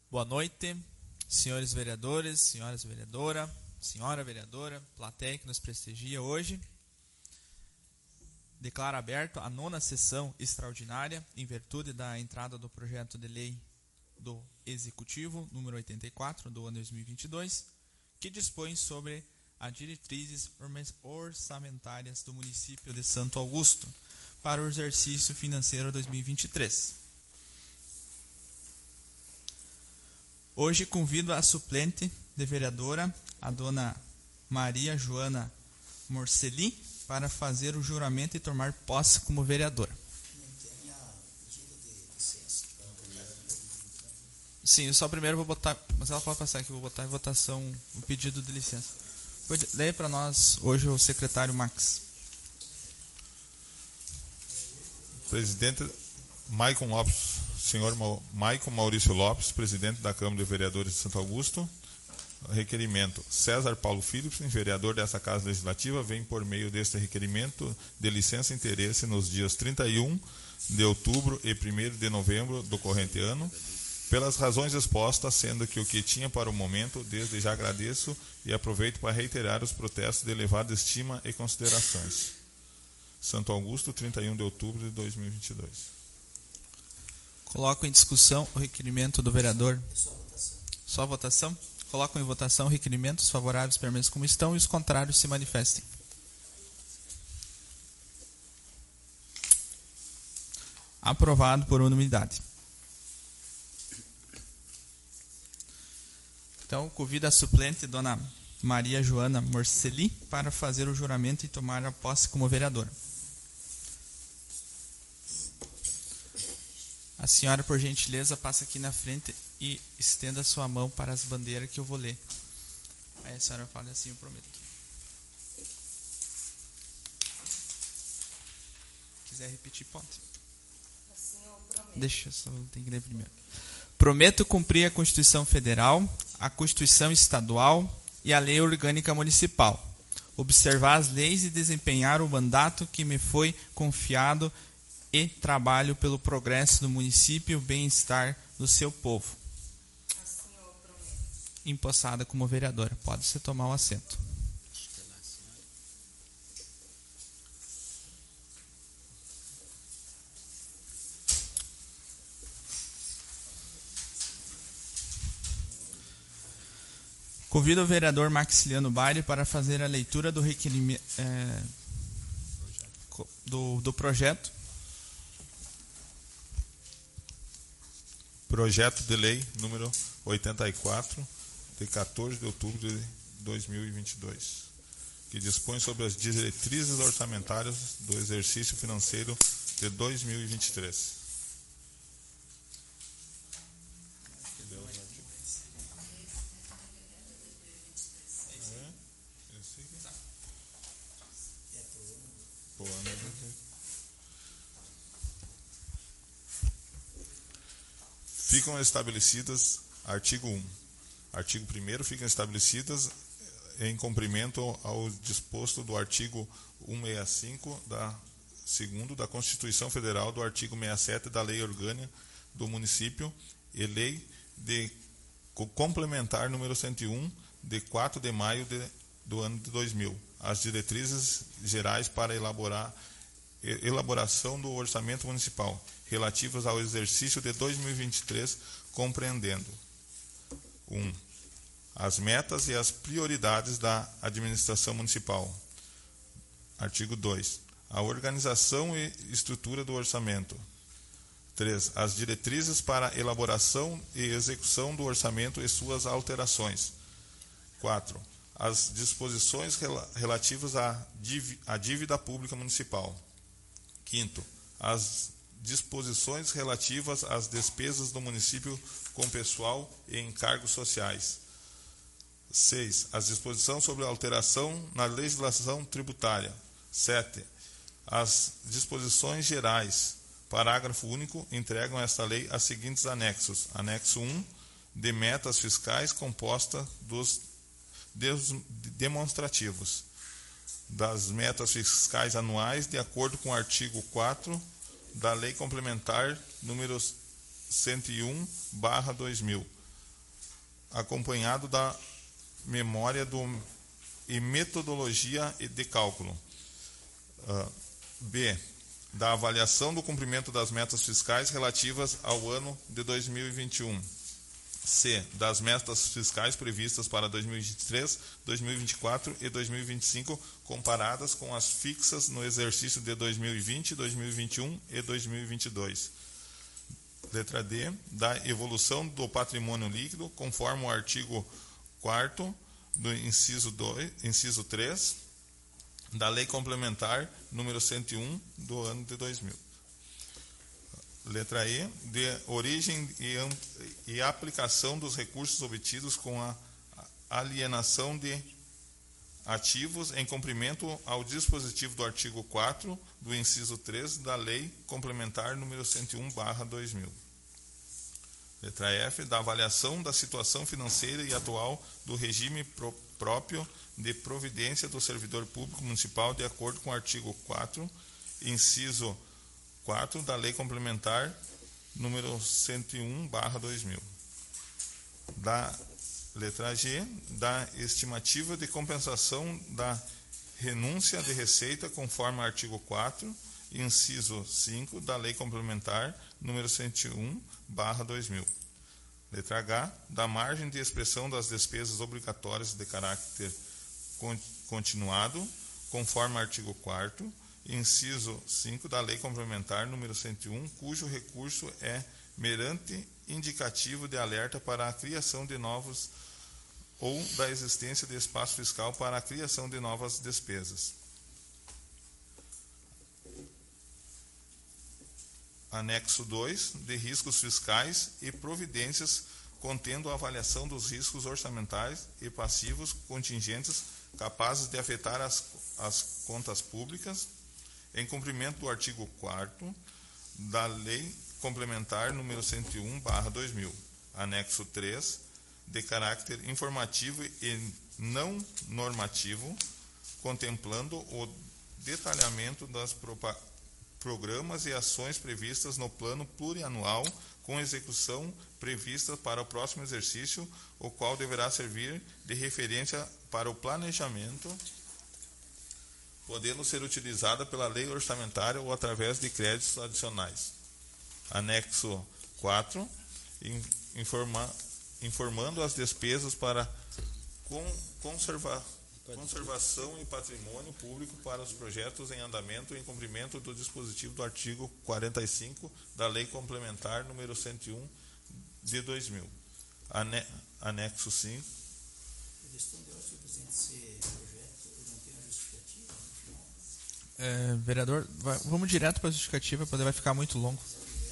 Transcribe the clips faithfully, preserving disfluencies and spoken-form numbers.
Boa noite, senhores vereadores, senhoras vereadoras, senhora vereadora, plateia que nos prestigia hoje. Declaro aberto a nona sessão extraordinária, em virtude da entrada do projeto de lei do Executivo, número oitenta e quatro, do ano dois mil e vinte e dois, que dispõe sobre as diretrizes orçamentárias do município de Santo Augusto para o exercício financeiro dois mil e vinte e três. Hoje convido a suplente de vereadora, a dona Maria Joana Morceli, para fazer o juramento e tomar posse como vereadora. Sim, eu só primeiro vou botar, mas ela pode passar aqui, vou botar em votação o pedido de licença. Leia para nós hoje o secretário Max. Presidente Maicon Lopes, senhor Maicon Maurício Lopes, presidente da Câmara de Vereadores de Santo Augusto. Requerimento. César Paulo Philipson, vereador dessa Casa Legislativa, vem por meio deste requerimento de licença e interesse nos dias trinta e um de outubro e primeiro de novembro do corrente ano, pelas razões expostas, sendo que o que tinha para o momento, desde já agradeço e aproveito para reiterar os protestos de elevada estima e considerações. Santo Augusto, trinta e um de outubro de dois mil e vinte e dois. Coloco em discussão o requerimento do vereador. Só votação? Coloco em votação o requerimento. Os favoráveis permaneçam como estão e os contrários se manifestem. Aprovado por unanimidade. Então, convido a suplente, dona Maria Joana Morceli, para fazer o juramento e tomar a posse como vereadora. A senhora, por gentileza, passa aqui na frente e estenda sua mão para as bandeiras que eu vou ler. Aí a senhora fala assim, eu prometo. Se quiser repetir, pode. Assim eu prometo. Deixa eu só tem que ler primeiro. Prometo cumprir a Constituição Federal, a Constituição Estadual e a Lei Orgânica Municipal. Observar as leis e desempenhar o mandato que me foi confiado e trabalho pelo progresso do município e o bem-estar do seu povo. Assim eu prometo. Empossada como vereadora. Pode-se tomar o assento. Convido o vereador Maxiliano Baile para fazer a leitura do requerimento é, do, do projeto. Projeto de lei número oitenta e quatro, de quatorze de outubro de dois mil e vinte e dois, que dispõe sobre as diretrizes orçamentárias do exercício financeiro de dois mil e vinte e três. Ficam estabelecidas, artigo um. Artigo primeiro, ficam estabelecidas em cumprimento ao disposto do artigo cento e sessenta e cinco da segundo da Constituição Federal, do artigo sessenta e sete da Lei Orgânica do Município e Lei de Complementar número cento e um, de quatro de maio de, do ano de dois mil, as diretrizes gerais para elaborar elaboração do orçamento municipal relativas ao exercício de dois mil e vinte e três, compreendendo um. As metas e as prioridades da administração municipal. Artigo dois. A organização e estrutura do orçamento. três. As diretrizes para elaboração e execução do orçamento e suas alterações. quatro. As disposições relativas à dívida pública municipal. Quinto. As disposições relativas às despesas do município com pessoal e encargos sociais. seis. As disposições sobre a alteração na legislação tributária. sete. As disposições gerais. Parágrafo único. Entregam esta lei as seguintes anexos. Anexo um. De metas fiscais composta dos demonstrativos das metas fiscais anuais, de acordo com o artigo quatro da Lei Complementar número cento e um barra dois mil, acompanhado da memória do, e metodologia de cálculo. Uh, B. Da avaliação do cumprimento das metas fiscais relativas ao ano de dois mil e vinte e um. C. Das metas fiscais previstas para dois mil e vinte e três, dois mil e vinte e quatro e dois mil e vinte e cinco, comparadas com as fixas no exercício de dois mil e vinte, dois mil e vinte e um e dois mil e vinte e dois. Letra D. Da evolução do patrimônio líquido, conforme o artigo quarto do inciso dois, inciso três, da Lei Complementar número cento e um do ano de dois mil. Letra E. De origem e, e aplicação dos recursos obtidos com a alienação de ativos em cumprimento ao dispositivo do artigo quatro do inciso três da Lei Complementar número cento e um barra dois mil. Letra F. Da avaliação da situação financeira e atual do regime pro, próprio de providência do servidor público municipal de acordo com o artigo quatro, inciso quatro da Lei Complementar número cento e um barra dois mil. Da letra G, da estimativa de compensação da renúncia de receita conforme o artigo quatro, inciso cinco da Lei Complementar número cento e um barra dois mil. Letra H, da margem de expressão das despesas obrigatórias de caráter continuado, conforme o artigo quarto, inciso cinco da Lei Complementar número cento e um, cujo recurso é meramente indicativo de alerta para a criação de novos ou da existência de espaço fiscal para a criação de novas despesas. Anexo dois, de riscos fiscais e providências contendo a avaliação dos riscos orçamentais e passivos contingentes capazes de afetar as, as contas públicas, em cumprimento do artigo quarto da Lei Complementar número cento e um barra dois mil. Anexo três, de caráter informativo e não normativo, contemplando o detalhamento das propagandas, programas e ações previstas no plano plurianual com execução prevista para o próximo exercício, o qual deverá servir de referência para o planejamento, podendo ser utilizada pela lei orçamentária ou através de créditos adicionais. Anexo quatro, informa, informando as despesas para con, conservar conservação e patrimônio público para os projetos em andamento em cumprimento do dispositivo do artigo quarenta e cinco da Lei Complementar número cento e um de dois mil. Ane, anexo cinco. É, vereador, vai, vamos direto para a justificativa, porque vai ficar muito longo.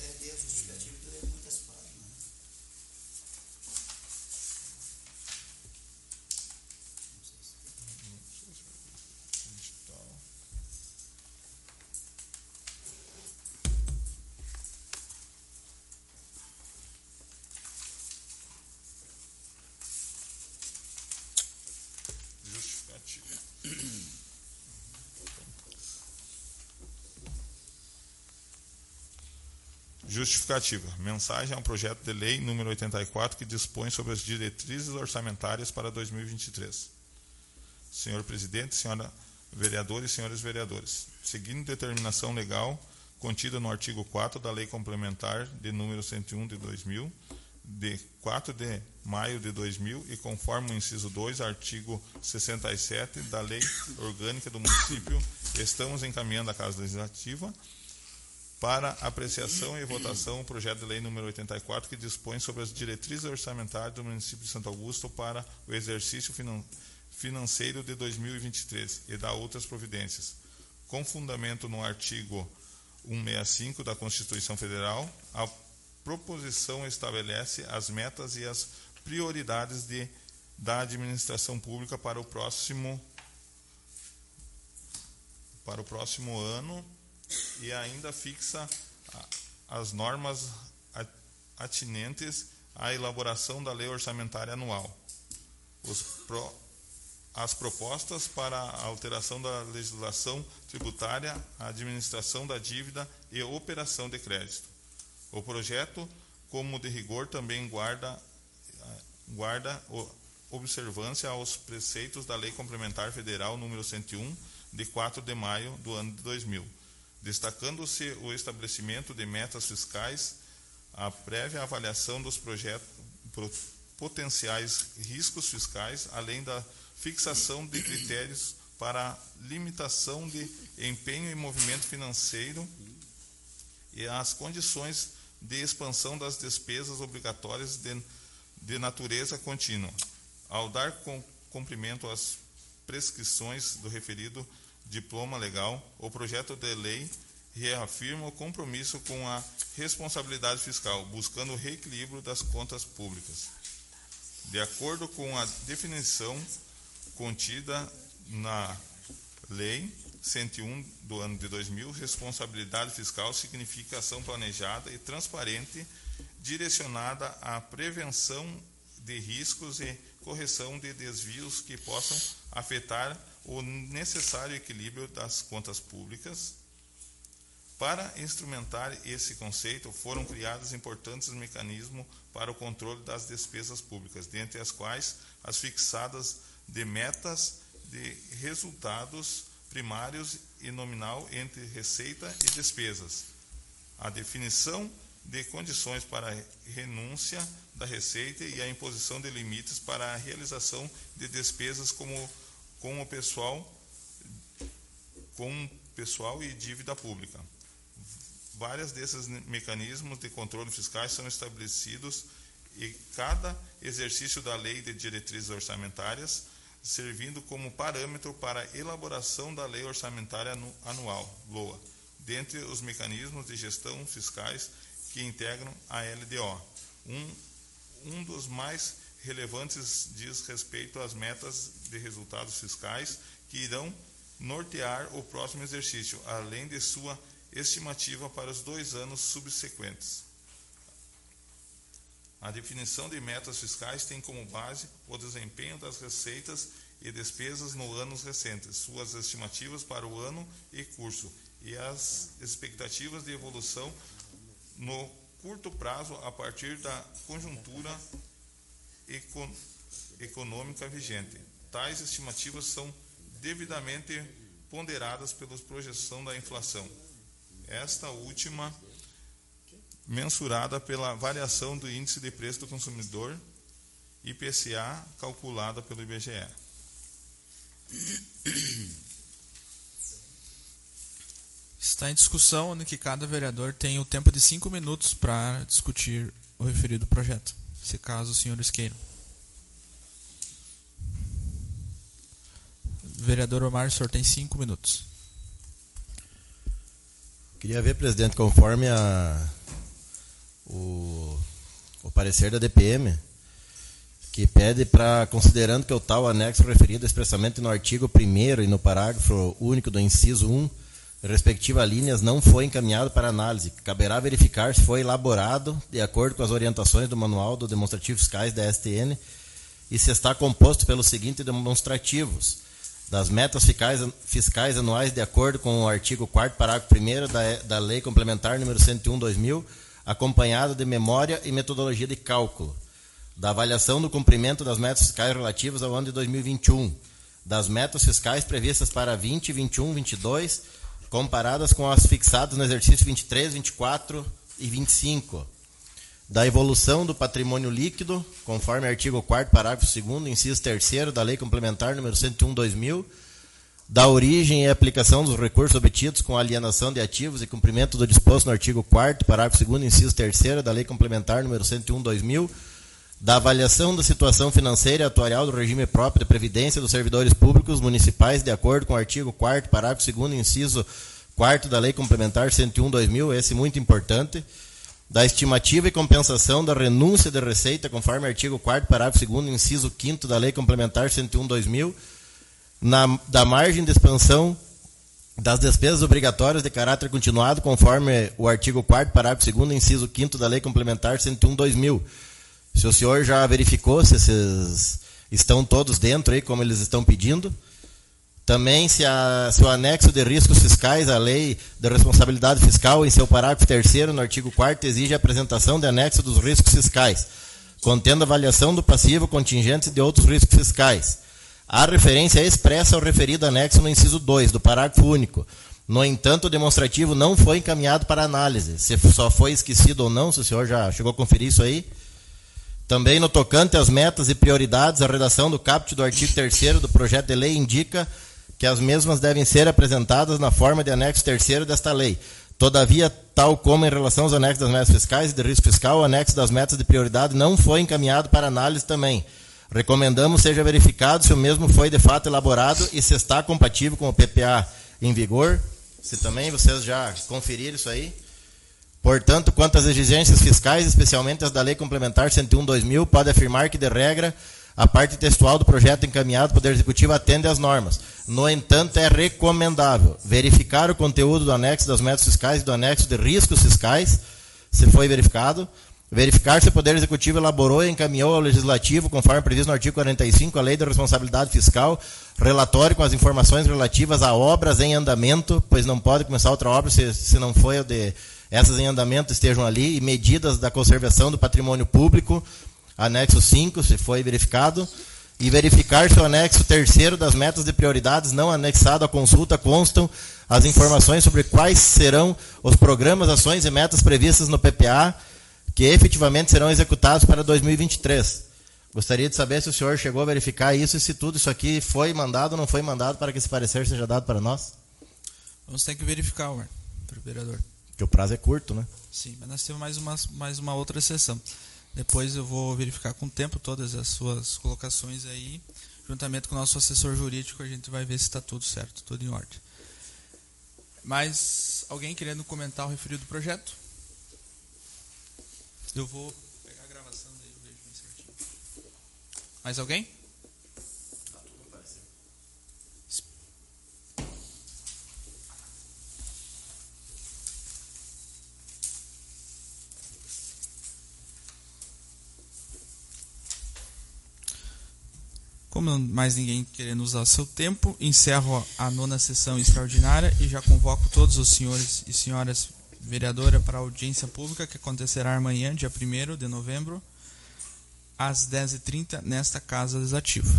Justificativa. Mensagem ao projeto de lei número oitenta e quatro que dispõe sobre as diretrizes orçamentárias para dois mil e vinte e três. Senhor Presidente, senhora vereadora e senhores vereadores, seguindo determinação legal contida no artigo quatro da Lei Complementar de número cento e um de dois mil, de quatro de maio de dois mil e conforme o inciso dois, artigo sessenta e sete da Lei Orgânica do Município, estamos encaminhando à Casa Legislativa para apreciação e votação o projeto de lei número oitenta e quatro que dispõe sobre as diretrizes orçamentárias do município de Santo Augusto para o exercício finan financeiro de dois mil e vinte e três e da outras providências. Com fundamento no artigo cento e sessenta e cinco da Constituição Federal, a proposição estabelece as metas e as prioridades de, da administração pública para o próximo para o próximo ano e ainda fixa as normas atinentes à elaboração da lei orçamentária anual, os pro, as propostas para a alteração da legislação tributária, a administração da dívida e operação de crédito. O projeto, como de rigor, também guarda guarda observância aos preceitos da Lei Complementar Federal número cento e um, de quatro de maio do ano de dois mil, destacando-se o estabelecimento de metas fiscais, a prévia avaliação dos projetos, potenciais riscos fiscais, além da fixação de critérios para a limitação de empenho e movimento financeiro e as condições de expansão das despesas obrigatórias de, de natureza contínua. Ao dar com, cumprimento às prescrições do referido diploma legal, o projeto de lei reafirma o compromisso com a responsabilidade fiscal, buscando o reequilíbrio das contas públicas. De acordo com a definição contida na Lei cento e um do ano de dois mil, responsabilidade fiscal significa ação planejada e transparente, direcionada à prevenção de riscos e correção de desvios que possam afetar o necessário equilíbrio das contas públicas. Para instrumentar esse conceito, foram criados importantes mecanismos para o controle das despesas públicas, dentre as quais as fixadas de metas de resultados primários e nominal entre receita e despesas, a definição de condições para a renúncia da receita e a imposição de limites para a realização de despesas como com o pessoal, com pessoal e dívida pública. Vários desses mecanismos de controle fiscais são estabelecidos e cada exercício da Lei de Diretrizes Orçamentárias servindo como parâmetro para a elaboração da Lei Orçamentária Anual, L O A, dentre os mecanismos de gestão fiscais que integram a L D O. Um, um dos mais relevantes diz respeito às metas de resultados fiscais que irão nortear o próximo exercício, além de sua estimativa para os dois anos subsequentes. A definição de metas fiscais tem como base o desempenho das receitas e despesas no anos recentes, suas estimativas para o ano em curso e as expectativas de evolução no curto prazo a partir da conjuntura econ- econômica vigente. Tais estimativas são devidamente ponderadas pela projeção da inflação, esta última mensurada pela variação do índice de preço do consumidor, I P C A, calculada pelo I B G E. Está em discussão, onde que cada vereador tem o tempo de cinco minutos para discutir o referido projeto, se caso os senhores queiram. Vereador Omar, o senhor tem cinco minutos. Queria ver, presidente, conforme a, o, o parecer da D P M, que pede para, considerando que o tal anexo referido expressamente no artigo primeiro e no parágrafo único do inciso um, respectiva linhas, não foi encaminhado para análise, caberá verificar se foi elaborado de acordo com as orientações do Manual do Demonstrativo Fiscais da S T N e se está composto pelos seguintes demonstrativos: das metas fiscais, fiscais anuais de acordo com o artigo quarto, parágrafo primeiro da, da Lei Complementar número cento e um barra dois mil, acompanhado de memória e metodologia de cálculo, da avaliação do cumprimento das metas fiscais relativas ao ano de dois mil e vinte e um, das metas fiscais previstas para vinte, vinte e um, vinte e dois, comparadas com as fixadas no exercício vinte e três, vinte e quatro e vinte e cinco, da evolução do patrimônio líquido, conforme artigo quarto, parágrafo segundo, inciso terceiro da Lei Complementar número cento e um barra dois mil, da origem e aplicação dos recursos obtidos com alienação de ativos e cumprimento do disposto no artigo quarto, parágrafo segundo, inciso terceiro da Lei Complementar número cento e um barra dois mil, da avaliação da situação financeira e atuarial do regime próprio de previdência dos servidores públicos municipais de acordo com o artigo quarto, parágrafo segundo, inciso quarto da Lei Complementar cento e um barra dois mil, esse muito importante, da estimativa e compensação da renúncia de receita conforme artigo quarto, parágrafo segundo, inciso quinto da Lei Complementar cento e um barra dois mil, na, da margem de expansão das despesas obrigatórias de caráter continuado conforme o artigo quarto, parágrafo segundo, inciso quinto da Lei Complementar cento e um barra dois mil. Se o senhor já verificou se esses estão todos dentro aí, como eles estão pedindo. Também se, a, se o anexo de riscos fiscais à Lei de Responsabilidade Fiscal, em seu parágrafo terceiro, no artigo quarto, exige a apresentação de anexo dos riscos fiscais. contendo avaliação do passivo, contingentes e de outros riscos fiscais. A referência expressa ao referido anexo no inciso dois do parágrafo único. No entanto, o demonstrativo não foi encaminhado para análise. Se só foi esquecido ou não, se o senhor já chegou a conferir isso aí. Também no tocante às metas e prioridades, a redação do caput do artigo terceiro do projeto de lei indica que as mesmas devem ser apresentadas na forma de anexo terceiro desta lei. Todavia, tal como em relação aos anexos das metas fiscais e de risco fiscal, o anexo das metas de prioridade não foi encaminhado para análise também. Recomendamos seja verificado se o mesmo foi de fato elaborado e se está compatível com o P P A em vigor. Se também vocês já conferiram isso aí. Portanto, quanto às exigências fiscais, especialmente as da Lei Complementar cento e um barra dois mil, pode afirmar que, de regra, a parte textual do projeto encaminhado ao Poder Executivo atende às normas. No entanto, é recomendável verificar o conteúdo do anexo das metas fiscais e do anexo de riscos fiscais, se foi verificado, verificar se o Poder Executivo elaborou e encaminhou ao Legislativo, conforme previsto no artigo quarenta e cinco, a Lei da Responsabilidade Fiscal, relatório com as informações relativas a obras em andamento, pois não pode começar outra obra se, se não foi o de essas em andamento estejam ali, e medidas da conservação do patrimônio público, anexo cinco, se foi verificado, e verificar se o anexo terceiro das metas de prioridades não anexado à consulta constam as informações sobre quais serão os programas, ações e metas previstas no P P A que efetivamente serão executados para dois mil e vinte e três. Gostaria de saber se o senhor chegou a verificar isso e se tudo isso aqui foi mandado ou não foi mandado para que esse parecer seja dado para nós. Vamos ter que verificar, ué, vereador. Porque o prazo é curto, né? Sim, mas nós temos mais uma, mais uma outra sessão. Depois eu vou verificar com o tempo todas as suas colocações aí. Juntamente com o nosso assessor jurídico, a gente vai ver se está tudo certo, tudo em ordem. Mas alguém querendo comentar o referido projeto? Eu vou pegar a gravação daí, eu vejo bem certinho. Mais alguém? Como mais ninguém querendo usar seu tempo, encerro a nona sessão extraordinária e já convoco todos os senhores e senhoras vereadoras para a audiência pública que acontecerá amanhã, dia primeiro de novembro, às dez e trinta, nesta Casa Legislativa.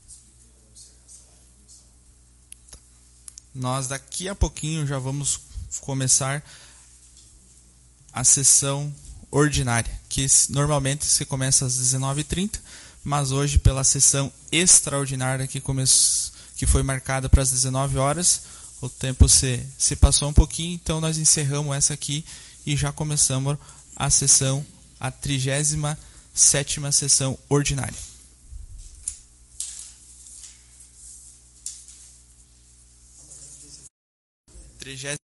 Nós daqui a pouquinho já vamos começar a sessão ordinária, que normalmente se começa às dezenove e trinta, mas hoje, pela sessão extraordinária que, come... que foi marcada para as dezenove horas, o tempo se... se passou um pouquinho, então nós encerramos essa aqui e já começamos a sessão, a trigésima sétima sessão ordinária. trigésima